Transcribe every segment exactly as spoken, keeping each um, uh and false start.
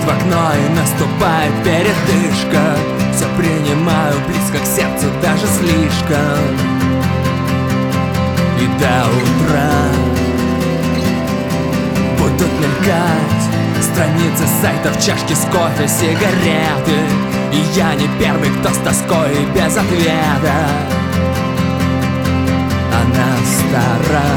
в окно и наступает передышка. Все принимаю близко к сердцу, даже слишком. И до утра будут мелькать страницы сайтов, чашки с кофе, сигареты. И я не первый, кто с тоской и без ответа. Она стара,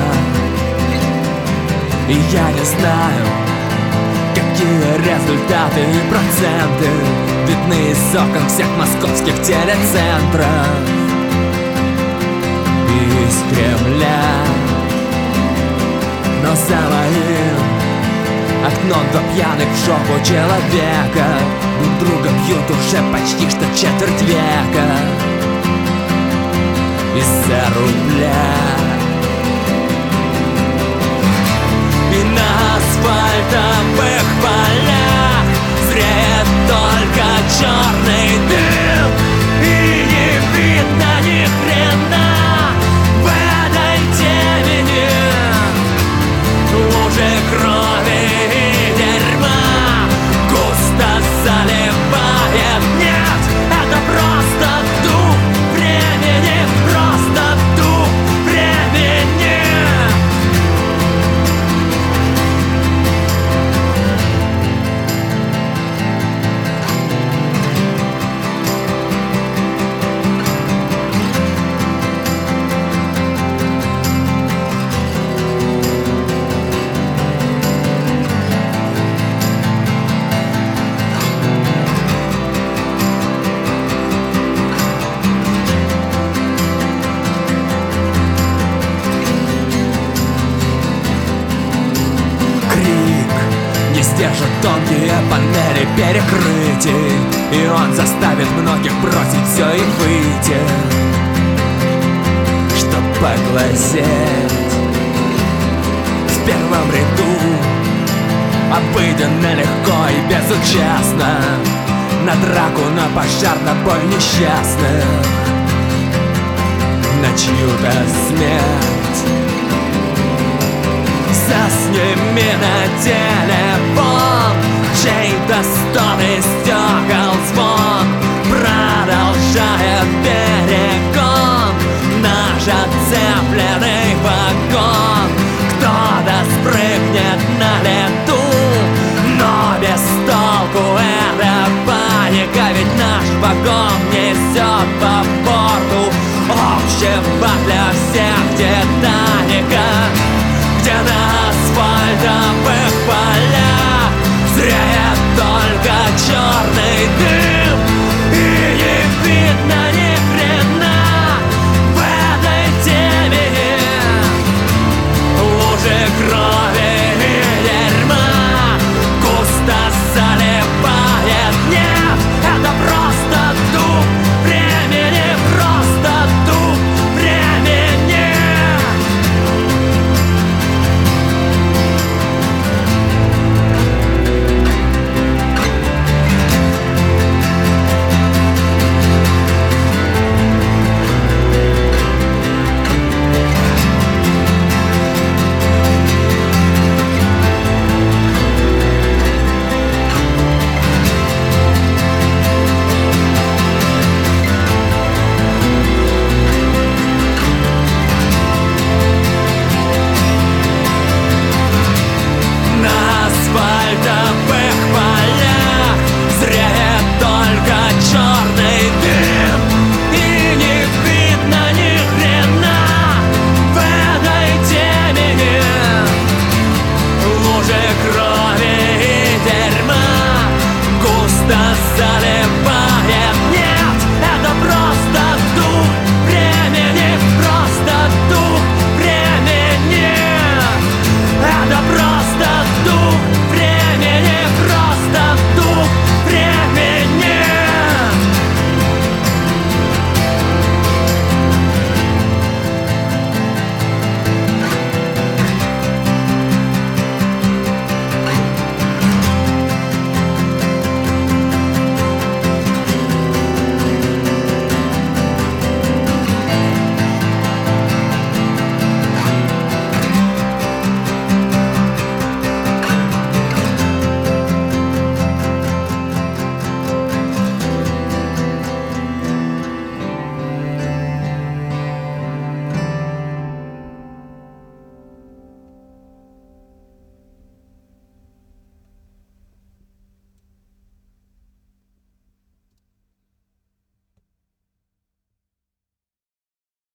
и я не знаю, какие результаты и проценты видны из окон всех московских телецентров и из Кремля. Но за моим окном два пьяных в жопу человека друг друга бьют уже почти что четверть века. Из-за рубля. И на асфальтовых полях зреет только черный дым, и не видно ни хрена в этой темени. Лужи крови и дерьма густо заливает. Нет, это просто дух времени, просто дух времени. Держат тонкие панели перекрытий, и он заставит многих бросить все и выйти, чтоб поглазеть. В первом ряду обыденно, легко и безучастно на драку, на пожар, на боль несчастных, на чью-то смерть. Засними на телефон чей-то стон и стекол звон, продолжает перегон наш отцепленный вагон. Кто-то спрыгнет на лету, но без толку эта паника, ведь наш вагон